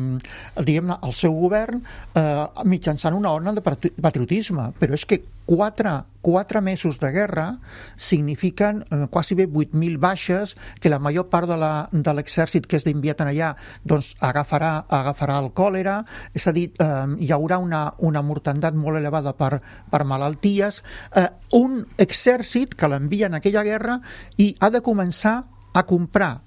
eh, diguem-ne, el seu govern eh, mitjançant una ona de patriotisme. Però és que quatre, quatre mesos de guerra signifiquen eh, quasi bé vuit mil baixes, que la major part de, la, de l'exèrcit que és d'enviat allà doncs, agafarà, agafarà el còlera, és a dir, eh, hi haurà una, una mortandat molt elevada per, per malalties, eh, un exèrcit que l'envia en aquella guerra i ha de començar a comprar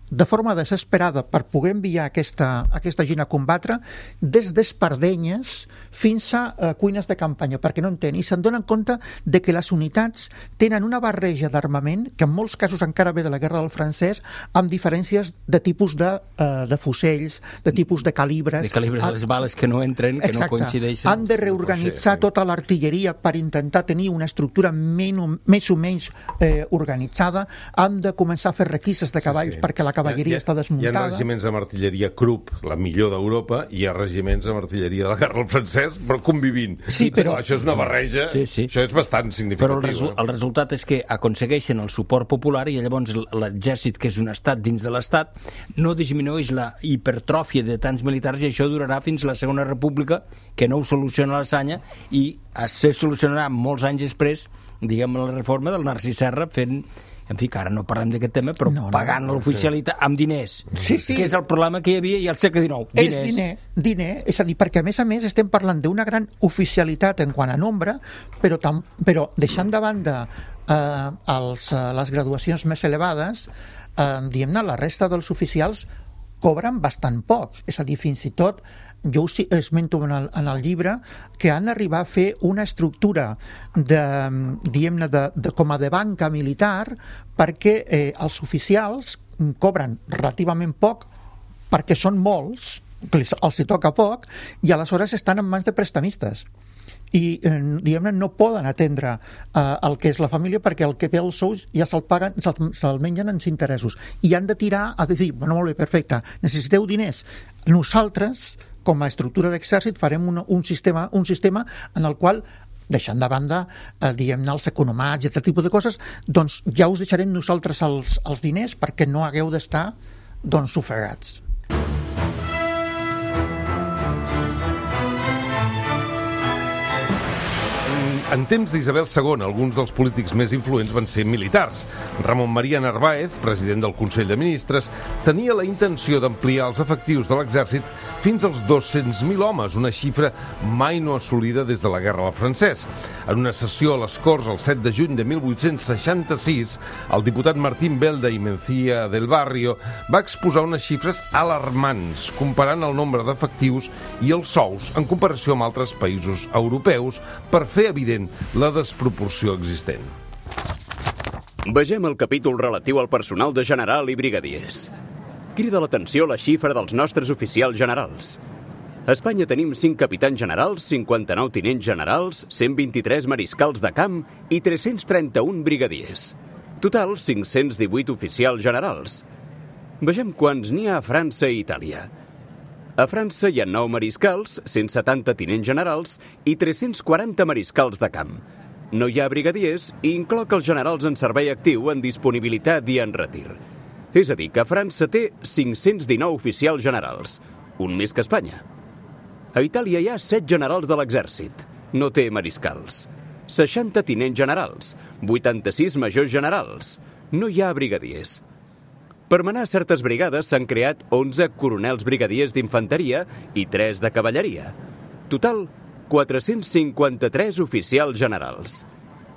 de forma desesperada per poder enviar aquesta, aquesta gent a combatre des d'espardenyes fins a eh, cuines de campanya, perquè no en tenen, i se'n donen compte de que les unitats tenen una barreja d'armament que en molts casos encara ve de la guerra del francès, amb diferències de tipus de, eh, de fusells, de tipus de calibres. De calibres de les bales que no entren, que Exacte. no coincideixen. Han de reorganitzar tota l'artilleria per intentar tenir una estructura men més o menys eh, organitzada, han de començar a fer requises de cavalls sí, sí. perquè la cavalleria hi ha, està desmuntada. Hi ha regiments amb artilleria Krupp, la millor d'Europa, i hi ha regiments amb artilleria de la guerra del francès, però convivint. Sí, però... Això és una barreja, sí, sí. això és bastant significatiu. Però el, resu el resultat és que aconsegueixen el suport popular i llavors l'exèrcit, que és un estat dins de l'estat, no disminueix la hipertròfia de tants militars i això durarà fins a la Segona República, que no ho soluciona l'Assanya, i se solucionarà molts anys després, diguem, la reforma del Narcís Serra fent... En fi, que ara no parlem d'aquest tema, però no, no, pagant no, l'oficialitat sí. amb diners, sí, sí. que és el problema que hi havia i al segle dinou. Diners. És diner, diner, és a dir, perquè a més a més estem parlant d'una gran oficialitat en quant a nombre, però, tam, però deixant de banda eh, els, eh, les graduacions més elevades, eh, diguem-ne, la resta dels oficials cobren bastant poc, és a dir, fins i tot jo us esmento en el, en el llibre que han arribat a fer una estructura de, diguem-ne, de, de, com a de banca militar perquè eh, els oficials cobren relativament poc perquè són molts, els hi toca poc, i aleshores estan en mans de prestamistes. I eh, diguem-ne, no poden atendre eh, el que és la família perquè el que ve els sous ja se'l paguen, se'l se mengen en interessos i han de tirar a dir, bueno, molt bé, perfecte, necessiteu diners, nosaltres com a estructura d'exèrcit farem un, un, sistema, un sistema en el qual, deixant de banda eh, diguem-ne els economats i aquest tipus de coses, doncs ja us deixarem nosaltres els, els diners perquè no hagueu d'estar doncs ofegats. En temps d'Isabel segona, alguns dels polítics més influents van ser militars. Ramon Maria Narváez, president del Consell de Ministres, tenia la intenció d'ampliar els efectius de l'exèrcit fins als dos-cents mil homes, una xifra mai no assolida des de la Guerra del Francès. En una sessió a les Corts el set de juny de mil vuit-cents seixanta-sis, el diputat Martín Belda i Mencía del Barrio va exposar unes xifres alarmants, comparant el nombre d'efectius i els sous en comparació amb altres països europeus per fer evident la desproporció existent. Vegem el capítol relatiu al personal de general i brigadiers. Crida l'atenció la xifra dels nostres oficials generals. A Espanya tenim cinc capitans generals, cinquanta-nou tinents generals, cent vint-i-tres mariscals de camp i tres-cents trenta-un brigadiers. Total, cinc-cents divuit oficials generals. Vegem quants n'hi ha a França i Itàlia. A França hi ha nou mariscals, cent setanta tinents generals i tres-cents quaranta mariscals de camp. No hi ha brigadiers i incloc els generals en servei actiu, en disponibilitat i en retir. És a dir, que França té cinc-cents dinou oficials generals, un més que Espanya. A Itàlia hi ha set generals de l'exèrcit, no té mariscals. seixanta tinents generals, vuitanta-sis majors generals, no hi ha brigadiers. Per manar certes brigades s'han creat onze coronels brigadiers d'infanteria i tres de cavalleria. Total, quatre-cents cinquanta-tres oficials generals.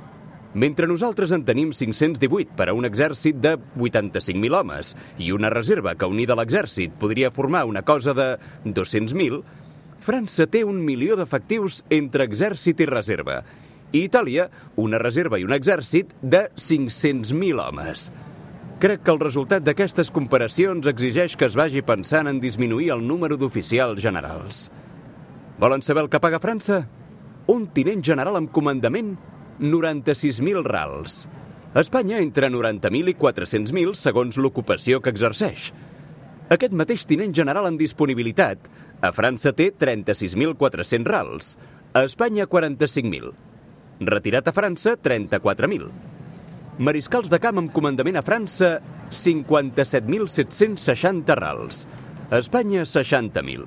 Mentre nosaltres en tenim cinc-cents divuit per a un exèrcit de vuitanta-cinc mil homes i una reserva que unida a l'exèrcit podria formar una cosa de dos-cents mil, França té un milió d'efectius entre exèrcit i reserva, i Itàlia una reserva i un exèrcit de cinc-cents mil homes. Crec que el resultat d'aquestes comparacions exigeix que es vagi pensant en disminuir el número d'oficials generals. Volen saber el que paga França? Un tinent general amb comandament, noranta-sis mil rals. A Espanya, entre noranta mil i quatre-cents mil, segons l'ocupació que exerceix. Aquest mateix tinent general en disponibilitat, a França té trenta-sis mil quatre-cents rals, a Espanya quaranta-cinc mil. Retirat a França, trenta-quatre mil. Mariscals de camp amb comandament a França, cinquanta-set mil set-cents seixanta rals. A Espanya, seixanta mil.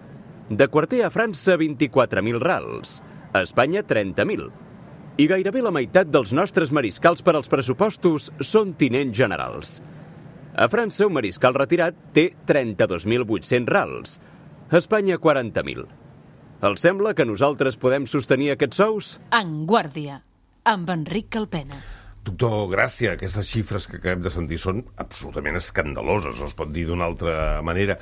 De quarter a França, vint-i-quatre mil rals. A Espanya, trenta mil. I gairebé la meitat dels nostres mariscals per als pressupostos són tinents generals. A França, un mariscal retirat té trenta-dos mil vuit-cents rals. A Espanya, quaranta mil. Els sembla que nosaltres podem sostenir aquests sous? En Guàrdia, amb Enric Calpena. Doctor Gràcia, aquestes xifres que acabem de sentir són absolutament escandaloses, o es pot dir d'una altra manera.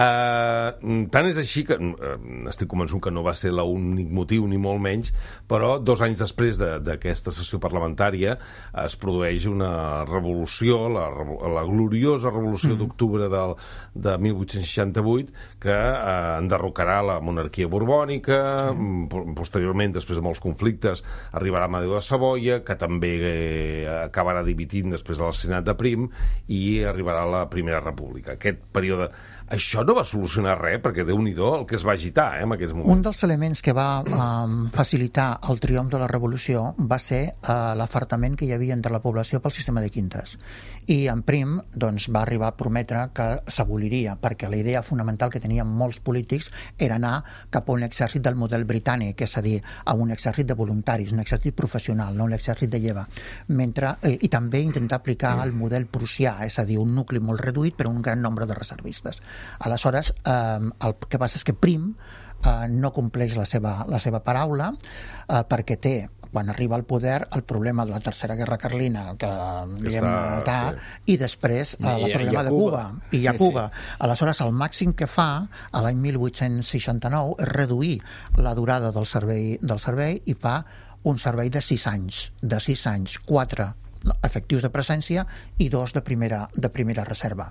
Uh, tant és així que uh, estic convençut que no va ser l'únic motiu, ni molt menys, però dos anys després d'aquesta sessió parlamentària es produeix una revolució, la, la gloriosa revolució mm. d'octubre del, de mil vuit-cents seixanta-vuit, que uh, enderrocarà la monarquia borbònica, mm. posteriorment, després de molts conflictes, arribarà Amadeu de Savoia, que també eh, acabarà dividint després de l'assassinat de Prim i arribarà a la Primera República. Aquest període... Això no va solucionar res, perquè Déu-n'hi-do el que es va agitar eh, en aquests moments. Un dels elements que va um, facilitar el triomf de la revolució va ser uh, l'afartament que hi havia entre la població pel sistema de quintes. I en Prim doncs, va arribar a prometre que s'aboliria, perquè la idea fonamental que tenien molts polítics era anar cap a un exèrcit del model britànic, és a dir, a un exèrcit de voluntaris, un exèrcit professional, no un exèrcit de lleva. Mentre, eh, i també intentar aplicar el model prussià, és a dir, un nucli molt reduït però un gran nombre de reservistes. Aleshores, eh, el que passa és que Prim eh, no compleix la seva, la seva paraula eh, perquè té, quan arriba al poder, el problema de la Tercera Guerra Carlina, que diguem, està, sí. i després eh, el problema de Cuba. I hi ha Cuba. Sí, sí. Aleshores, el màxim que fa, a l'any mil vuit-cents seixanta-nou, és reduir la durada del servei, del servei i fa un servei de sis anys. De sis anys, quatre efectius de presència i dos de primera, de primera reserva.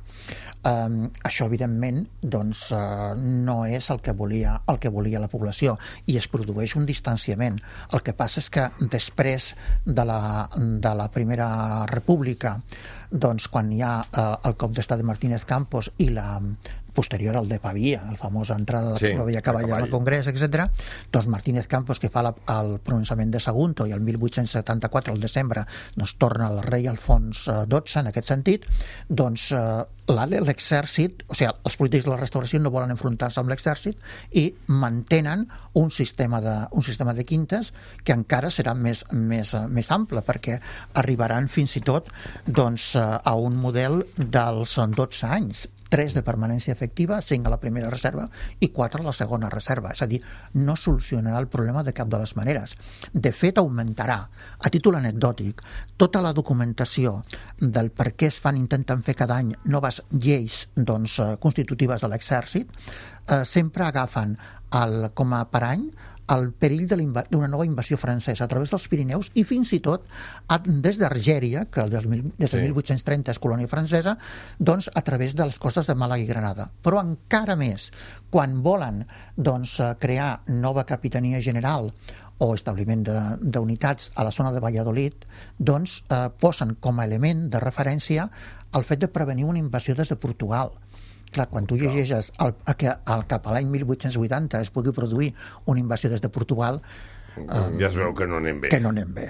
Um, això, evidentment, doncs, uh, no és el que volia el que volia la població i es produeix un distanciament. El que passa és que després de la, de la Primera República, doncs, quan hi ha uh, el cop d'estat de Martínez Campos i la posterior al de Pavia, la famosa entrada de sí, Pavia Cavall al Congrés, etcètera, doncs Martínez Campos, que fa la, el pronunciament de Sagunto i el mil vuit-cents setanta-quatre, al desembre, doncs torna el rei Alfons dotze, en aquest sentit, doncs eh, l'exèrcit, o sigui, els polítics de la restauració no volen enfrontar-se amb l'exèrcit i mantenen un sistema de, un sistema de quintes que encara serà més, més, més ample, perquè arribaran fins i tot doncs, a un model dels dotze anys, tres de permanència efectiva, cinc a la primera reserva i quatre a la segona reserva. És a dir, no solucionarà el problema de cap de les maneres. De fet, augmentarà. A títol anecdòtic, tota la documentació del per què es fan, intenten fer cada any noves lleis doncs, constitutives de l'exèrcit, eh, sempre agafen el, com a per any el perill d'una nova invasió francesa a través dels Pirineus i fins i tot des d'Argèria, que des del sí. mil vuit-cents trenta és colònia francesa, doncs a través de les costes de Màlaga i Granada. Però encara més, quan volen doncs, crear nova capitania general o establiment d'unitats a la zona de Valladolid, doncs eh, posen com a element de referència el fet de prevenir una invasió des de Portugal. Clar, quan tu llegeixes el, que el, cap a l'any mil vuit-cents vuitanta es pugui produir una invasió des de Portugal... Eh, ja es veu que no anem bé. Que no anem bé.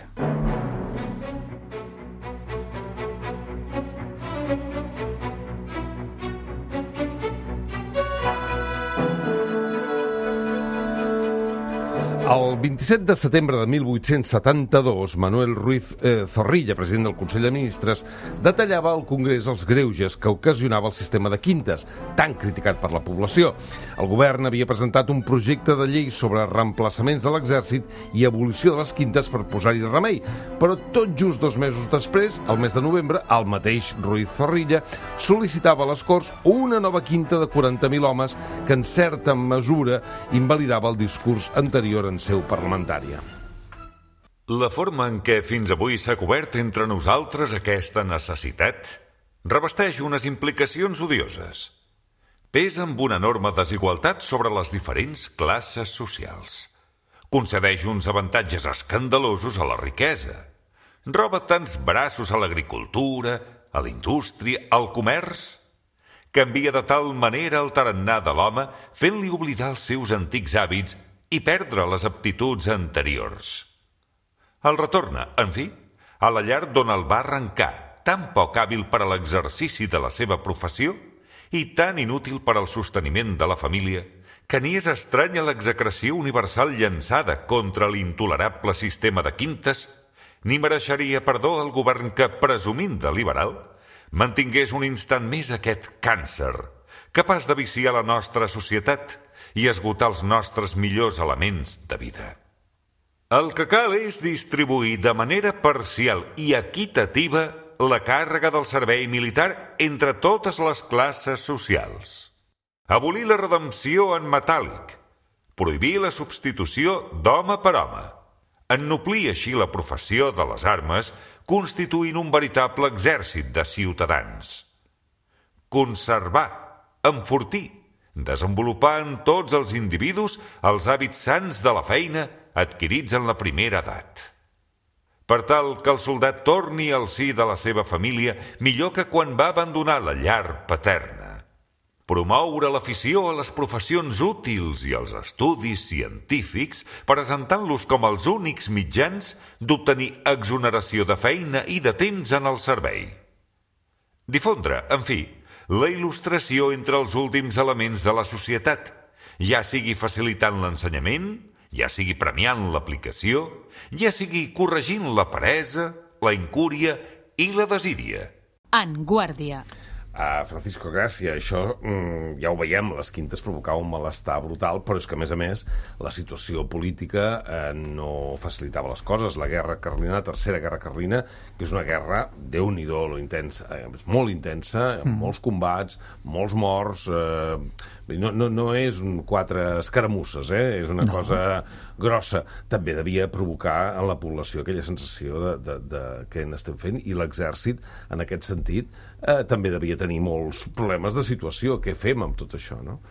El vint-i-set de setembre de mil vuit-cents setanta-dos, Manuel Ruiz eh, Zorrilla, president del Consell de Ministres, detallava al Congrés els greuges que ocasionava el sistema de quintes, tan criticat per la població. El govern havia presentat un projecte de llei sobre reemplaçaments de l'exèrcit i abolició de les quintes per posar-hi remei, però tot just dos mesos després, al mes de novembre, el mateix Ruiz Zorrilla sol·licitava a les Corts una nova quinta de quaranta mil homes que en certa mesura invalidava el discurs anterior en seu parlamentària. La forma en què fins avui s'ha cobert entre nosaltres aquesta necessitat revesteix unes implicacions odioses. Pesa amb una enorme desigualtat sobre les diferents classes socials. Concedeix uns avantatges escandalosos a la riquesa. Roba tants braços a l'agricultura, a la indústria, al comerç. Canvia de tal manera el tarannà de l'home, fent-li oblidar els seus antics hàbits i perdre les aptituds anteriors. El retorna, en fi, a la llar d'on el va arrencar, tan poc hàbil per a l'exercici de la seva professió i tan inútil per al sosteniment de la família, que ni és estranya l'execració universal llançada contra l'intolerable sistema de quintes, ni mereixeria perdó al govern que, presumint de liberal, mantingués un instant més aquest càncer, capaç de viciar la nostra societat i esgotar els nostres millors elements de vida. El que cal és distribuir de manera parcial i equitativa la càrrega del servei militar entre totes les classes socials. Abolir la redempció en metàl·lic. Prohibir la substitució d'home per home. Ennoblir així la professió de les armes, constituint un veritable exèrcit de ciutadans. Conservar, enfortir, desenvolupar en tots els individus els hàbits sants de la feina adquirits en la primera edat. Per tal que el soldat torni al si de la seva família millor que quan va abandonar la llar paterna. Promoure l'afició a les professions útils i als estudis científics, presentant-los com els únics mitjans d'obtenir exoneració de feina i de temps en el servei. Difondre, en fi, la il·lustració entre els últims elements de la societat, ja sigui facilitant l'ensenyament, ja sigui premiant l'aplicació, ja sigui corregint la peresa, la incúria i la desídia. En Guàrdia. Uh, Francisco Gracia, això mm, ja ho veiem, les quintes provocava un malestar brutal, però és que a més a més la situació política eh, no facilitava les coses. La guerra carlina, la tercera guerra carlina, que és una guerra, déu-n'hi-do, lo intensa, eh, molt intensa, amb mm. molts combats, molts morts, eh, no, no, no és un quatre escaramusses, eh, és una no. cosa grossa. També devia provocar en la població aquella sensació de, de, de què n'estem fent, i l'exèrcit, en aquest sentit, eh, també devia tenir molts problemes de situació. Què fem amb tot això, no?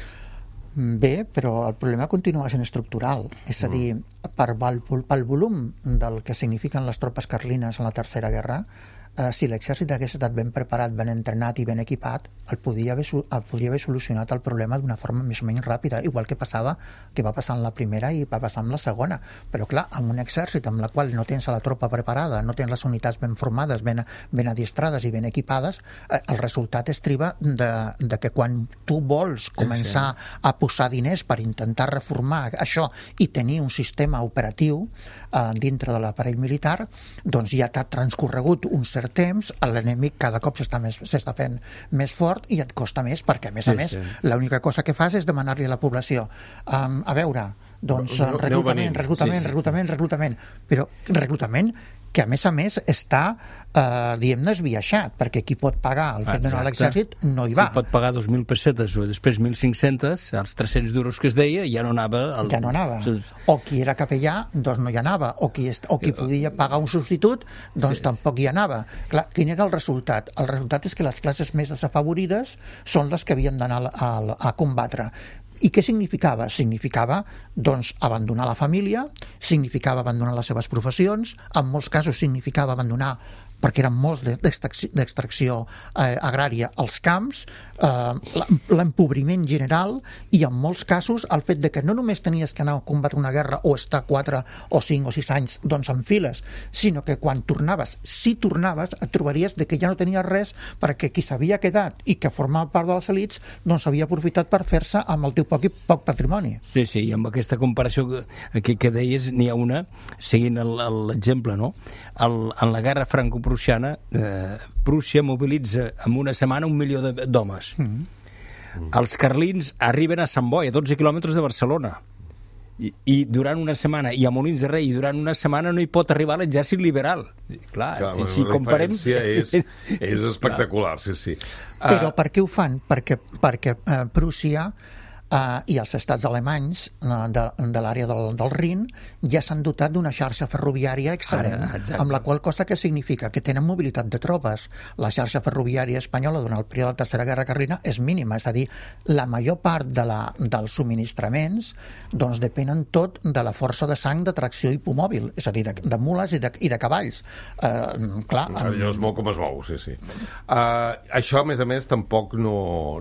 Bé, però el problema continua sent estructural. És a dir, per, pel volum del que signifiquen les tropes carlines en la Tercera Guerra, eh, si l'exèrcit hagués estat ben preparat, ben entrenat i ben equipat, el podia haver, podria haver solucionat el problema d'una forma més o menys ràpida, igual que passava, que va passar en la primera i va passar en la segona. Però clar, amb un exèrcit amb la qual no tens la tropa preparada, no tens les unitats ben formades, ben, ben adiestrades i ben equipades, eh, el resultat estriba de, de que quan tu vols començar sí, sí. a posar diners per intentar reformar això i tenir un sistema operatiu eh, dintre de l'aparell militar, doncs ja t'ha transcorregut un cert temps, l'enemic cada cop s'està més, s'està fent més fort i et costa més, perquè a més a sí, més sí. l'única cosa que fas és demanar-li a la població um, a veure, doncs no, reclutament, reclutament, sí, sí, reclutament, sí. reclutament, però reclutament que a més a més està, eh, diguem-ne, esbiaixat, perquè qui pot pagar el fet d'anar a l'exèrcit no hi va. Si pot pagar dos mil pessetes o després mil cinc-centes, els tres-cents duros que es deia, ja no anava... Al... Ja no anava. O qui era capellà, doncs no hi anava. O qui, est... o qui podia pagar un substitut, doncs sí. tampoc hi anava. Clar, quin era el resultat? El resultat és que les classes més desafavorides són les que havien d'anar a, a, a combatre. I què significava? Significava, doncs, abandonar la família, significava abandonar les seves professions, en molts casos significava abandonar, perquè eren molts d'extracció eh, agrària als camps, eh, l'empobriment general i en molts casos el fet de que no només tenies que anar a combatre una guerra o estar quatre o cinc o sis anys doncs, en files, sinó que quan tornaves, si tornaves, et trobaries de que ja no tenies res perquè qui s'havia quedat i que formava part de les elits doncs havia aprofitat per fer-se amb el teu poc, poc patrimoni. Sí, sí, i amb aquesta comparació que, que deies n'hi ha una, seguint l'exemple, no? El, en la guerra franco-prussiana, eh, Prússia mobilitza en una setmana un milió d'homes. Mm-hmm. Els carlins arriben a Sant Boi, a dotze quilòmetres de Barcelona. I, i durant una setmana, i a Molins de Rei, i durant una setmana no hi pot arribar l'exèrcit liberal. Clar, Clar si la comparem... és, és espectacular, sí, sí. Però uh... per què ho fan? Perquè, perquè uh, Prússia Uh, i els estats alemanys uh, de, de l'àrea del, del Rin ja s'han dotat d'una xarxa ferroviària excel·lent, ah, amb la qual cosa que significa que tenen mobilitat de tropes. La xarxa ferroviària espanyola durant el període de la Tercera Guerra Carlina és mínima, és a dir, la major part de la, dels subministraments doncs depenen tot de la força de sang de tracció hipomòbil, és a dir, de, de mules i de, i de cavalls. Uh, clar, allò es mou com es mou, sí, sí. Uh, això, a més a més, tampoc no,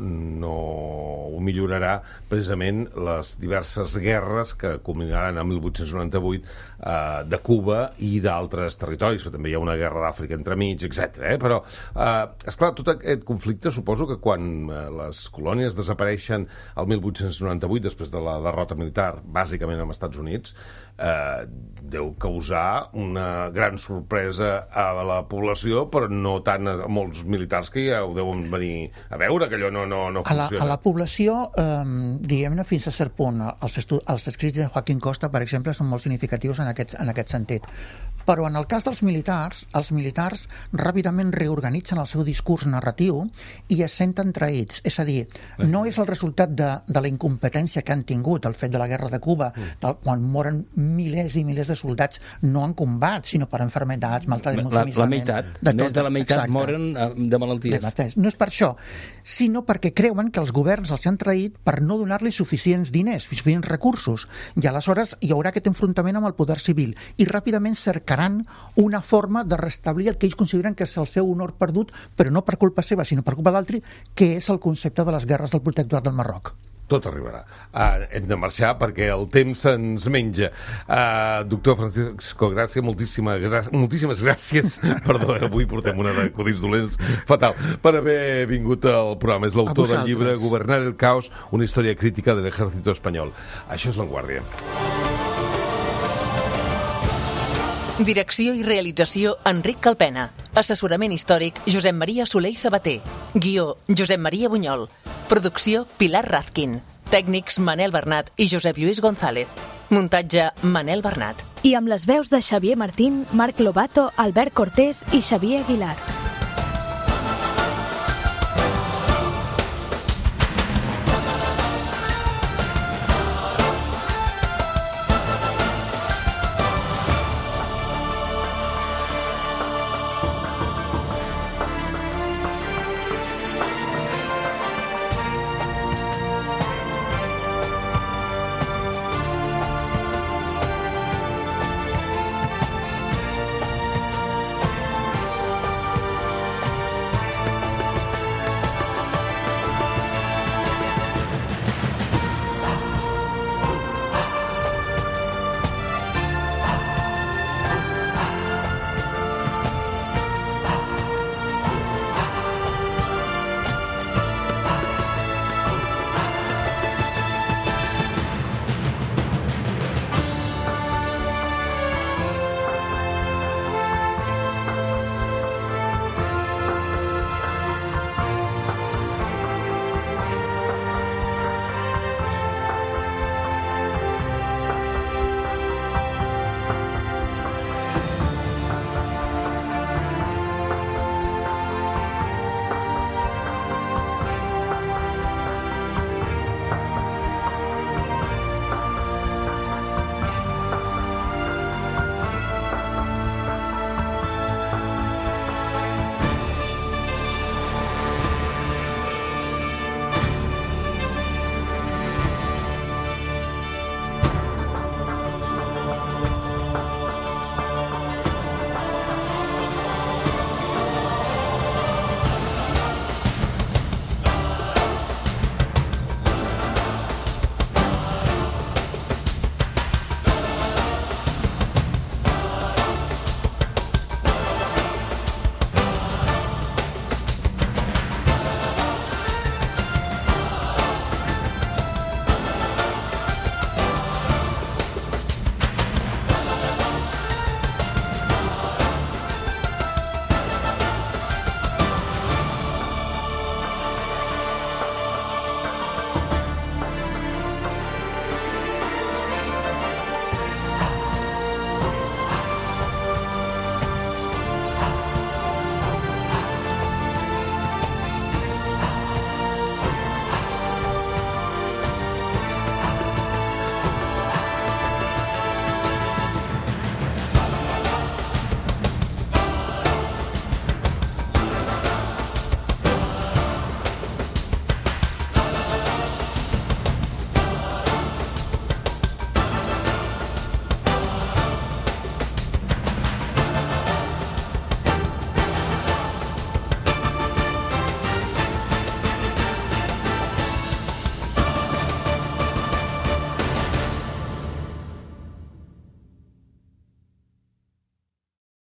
no ho millorarà precisament les diverses guerres que culminaran en mil vuit-cents noranta-vuit eh, de Cuba i d'altres territoris, que també hi ha una guerra d'Àfrica entremig, etcètera. Eh? Però, eh, esclar, tot aquest conflicte, suposo que quan eh, les colònies desapareixen el mil vuit-cents noranta-vuit, després de la derrota militar, bàsicament als Estats Units, eh, deu causar una gran sorpresa a la població, però no tant a molts militars que ja ho deuen venir a veure, que allò no, no, no funciona. A la, a la població... Eh, diguem-ne, fins a cert punt. Els, els escrits de Joaquín Costa, per exemple, són molt significatius en aquest, en aquest sentit. Però en el cas dels militars, els militars ràpidament reorganitzen el seu discurs narratiu i es senten traïts. És a dir, no és el resultat de, de la incompetència que han tingut, el fet de la guerra de Cuba, del, quan moren milers i milers de soldats, no en combat, sinó per enfermedats, malta de la, la meitat, de més de la meitat exacte. Moren de malalties. De no és per això, sinó perquè creuen que els governs els han traït per no donar-li suficients diners, suficients recursos, i aleshores hi haurà aquest enfrontament amb el poder civil, i ràpidament cercaran una forma de restablir el que ells consideren que és el seu honor perdut, però no per culpa seva, sinó per culpa d'altri, que és el concepte de les guerres del protectorat del Marroc. Tot arribarà. Uh, hem de marxar perquè el temps se'ns menja. Uh, doctor Francisco Gràcia, moltíssima, grà... moltíssimes gràcies. Perdó, avui portem una d'acudits dolents fatal. Per haver vingut al programa. És l'autor del llibre Gobernar el caos, una història crítica de l'ejército espanyol. Això és La Guàrdia. Direcció i realització Enric Calpena. Assessorament històric Josep Maria Soler i Sabater. Guió Josep Maria Bunyol. Producció Pilar Razkin. Tècnics Manel Bernat i Josep Lluís González. Muntatge Manel Bernat. I amb les veus de Xavier Martín, Marc Lobato, Albert Cortés i Xavier Aguilar.